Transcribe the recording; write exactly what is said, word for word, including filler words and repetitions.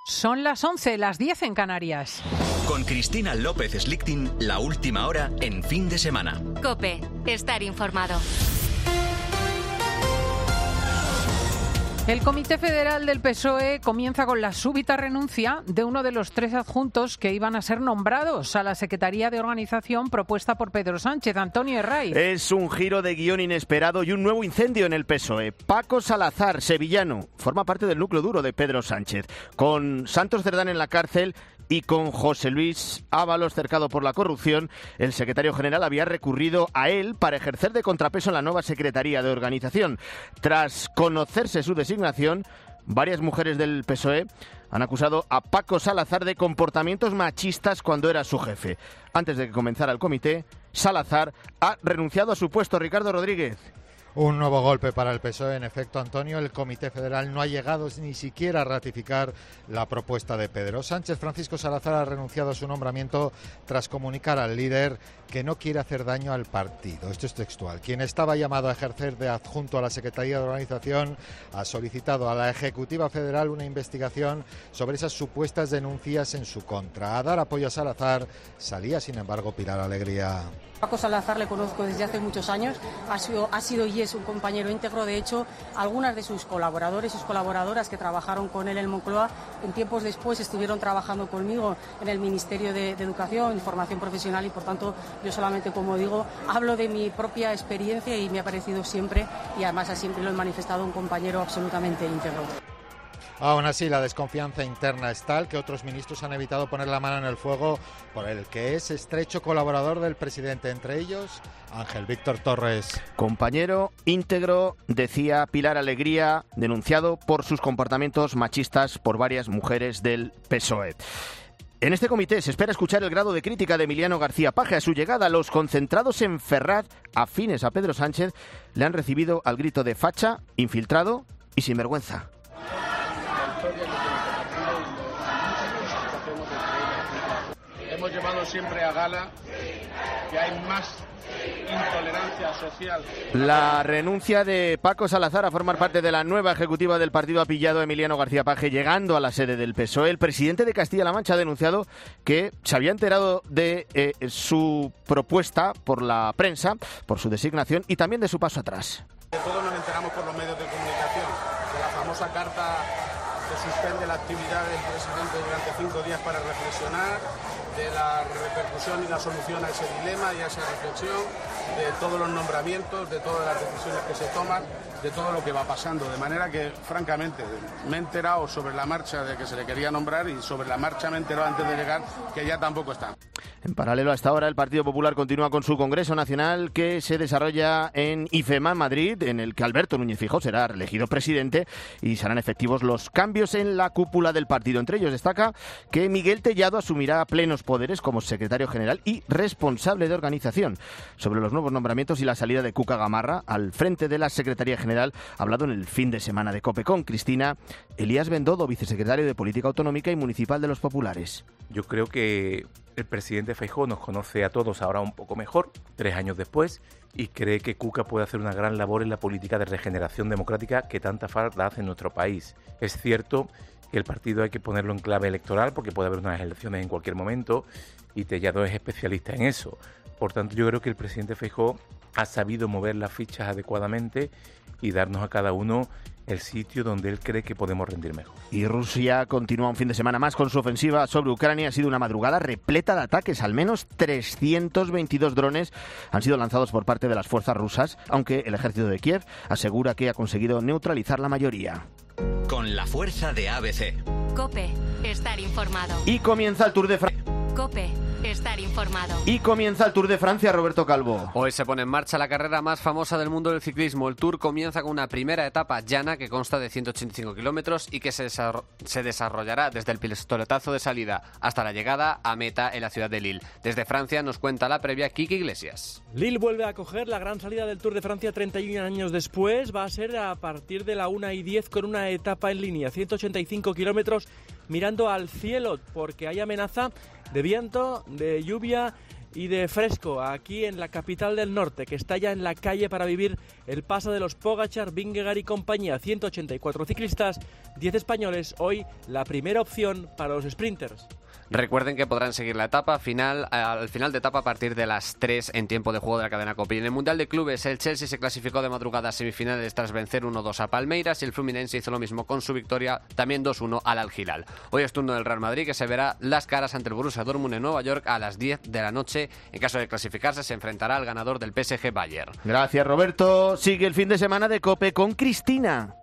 Son las once, las diez en Canarias. Con Cristina López Slichting, la última hora en fin de semana. COPE, estar informado. El Comité Federal del P S O E comienza con la súbita renuncia de uno de los tres adjuntos que iban a ser nombrados a la Secretaría de Organización propuesta por Pedro Sánchez. Antonio Herraiz. Es un giro de guión inesperado y un nuevo incendio en el P S O E. Paco Salazar, sevillano, forma parte del núcleo duro de Pedro Sánchez. Con Santos Cerdán en la cárcel y con José Luis Ábalos cercado por la corrupción, el secretario general había recurrido a él para ejercer de contrapeso en la nueva Secretaría de Organización. Tras conocerse su designación, varias mujeres del P S O E han acusado a Paco Salazar de comportamientos machistas cuando era su jefe. Antes de que comenzara el comité, Salazar ha renunciado a su puesto. Ricardo Rodríguez. Un nuevo golpe para el P S O E. En efecto, Antonio, el Comité Federal no ha llegado ni siquiera a ratificar la propuesta de Pedro Sánchez. Francisco Salazar ha renunciado a su nombramiento tras comunicar al líder que no quiere hacer daño al partido. Esto es textual. Quien estaba llamado a ejercer de adjunto a la Secretaría de Organización ha solicitado a la Ejecutiva Federal una investigación sobre esas supuestas denuncias en su contra. A dar apoyo a Salazar salía, sin embargo, Pilar Alegría. Paco Salazar le conozco desde hace muchos años, ha sido, ha sido y es un compañero íntegro. De hecho, algunas de sus colaboradores, sus colaboradoras que trabajaron con él en Moncloa, en tiempos después estuvieron trabajando conmigo en el Ministerio de, de Educación y Formación Profesional y, por tanto, yo solamente, como digo, hablo de mi propia experiencia y me ha parecido siempre, y además siempre lo he manifestado, un compañero absolutamente íntegro. Aún así, la desconfianza interna es tal que otros ministros han evitado poner la mano en el fuego por el que es estrecho colaborador del presidente, entre ellos Ángel Víctor Torres. Compañero íntegro, decía Pilar Alegría, denunciado por sus comportamientos machistas por varias mujeres del P S O E. En este comité se espera escuchar el grado de crítica de Emiliano García Paje. A su llegada, los concentrados en Ferraz, afines a Pedro Sánchez, le han recibido al grito de facha, infiltrado y sinvergüenza. Hemos llevado siempre a gala que hay más intolerancia social. La renuncia de Paco Salazar a formar parte de la nueva ejecutiva del partido ha pillado a Emiliano García Paje llegando a la sede del P S O E. El presidente de Castilla-La Mancha ha denunciado que se había enterado de eh, su propuesta por la prensa, por su designación y también de su paso atrás. Todos nos enteramos por los medios de comunicación de la famosa carta que suspende la actividad del presidente durante cinco días para reflexionar, de la repercusión y la solución a ese dilema y a esa reflexión, de todos los nombramientos, de todas las decisiones que se toman, de todo lo que va pasando. De manera que, francamente, me he enterado sobre la marcha de que se le quería nombrar y sobre la marcha me he enterado antes de llegar que ya tampoco está. En paralelo, hasta ahora, el Partido Popular continúa con su Congreso Nacional que se desarrolla en IFEMA, Madrid, en el que Alberto Núñez Feijóo será reelegido presidente y serán efectivos los cambios en la cúpula del partido. Entre ellos destaca que Miguel Tellado asumirá plenos poderes como secretario general y responsable de organización. Sobre los nuevos nombramientos y la salida de Cuca Gamarra al frente de la Secretaría General ha hablado en el fin de semana de COPE con Cristina Elías Bendodo, vicesecretario de Política Autonómica y Municipal de los Populares. Yo creo que el presidente Feijóo nos conoce a todos ahora un poco mejor, tres años después, y cree que Cuca puede hacer una gran labor en la política de regeneración democrática que tanta falta hace en nuestro país. Es cierto que el partido hay que ponerlo en clave electoral porque puede haber unas elecciones en cualquier momento y Tellado es especialista en eso. Por tanto, yo creo que el presidente Feijóo ha sabido mover las fichas adecuadamente y darnos a cada uno el sitio donde él cree que podemos rendir mejor. Y Rusia continúa un fin de semana más con su ofensiva sobre Ucrania. Ha sido una madrugada repleta de ataques. Al menos trescientos veintidós drones han sido lanzados por parte de las fuerzas rusas, aunque el ejército de Kiev asegura que ha conseguido neutralizar la mayoría. Con la fuerza de A B C. COPE, estar informado. Y comienza el Tour de Francia. COPE, estar informado. Y comienza el Tour de Francia, Roberto Calvo. Hoy se pone en marcha la carrera más famosa del mundo del ciclismo. El Tour comienza con una primera etapa llana que consta de ciento ochenta y cinco kilómetros y que se, desarro- se desarrollará desde el pistoletazo de salida hasta la llegada a meta en la ciudad de Lille. Desde Francia nos cuenta la previa Kiki Iglesias. Lille vuelve a acoger la gran salida del Tour de Francia treinta y un años después. Va a ser a partir de la una y diez con una etapa en línea, ciento ochenta y cinco kilómetros mirando al cielo porque hay amenaza de viento, de lluvia y de fresco aquí en la capital del norte, que está ya en la calle para vivir el paso de los Pogačar, Vingegaard y compañía. ciento ochenta y cuatro ciclistas, diez españoles, hoy la primera opción para los sprinters. Recuerden que podrán seguir la etapa final al final de etapa a partir de las tres en tiempo de juego de la cadena COPE. Y en el Mundial de Clubes, el Chelsea se clasificó de madrugada a semifinales tras vencer uno dos a Palmeiras y el Fluminense hizo lo mismo con su victoria, también dos uno al Al Hilal. Hoy es turno del Real Madrid, que se verá las caras ante el Borussia Dortmund en Nueva York a las diez de la noche. En caso de clasificarse, se enfrentará al ganador del P S G Bayern. Gracias, Roberto. Sigue el fin de semana de COPE con Cristina.